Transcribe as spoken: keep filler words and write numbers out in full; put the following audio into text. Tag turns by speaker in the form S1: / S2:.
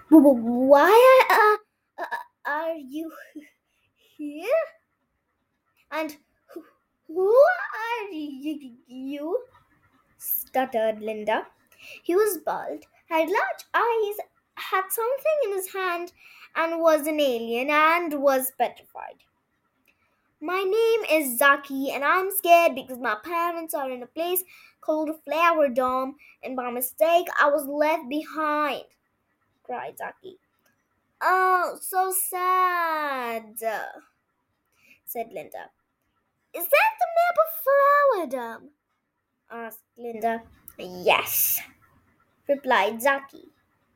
S1: Why uh, uh, are you here? And who, who are you? you? stuttered Linda. He was bald, had large eyes, had something in his hand, and was an alien and was petrified. My name is Zaki, and I'm scared because my parents are in a place called Flower Dome, and by mistake I was left behind, cried Zaki. Oh, so sad, said Linda. Is that the map of Flower Dome? Asked Linda. Yes, replied Zaki.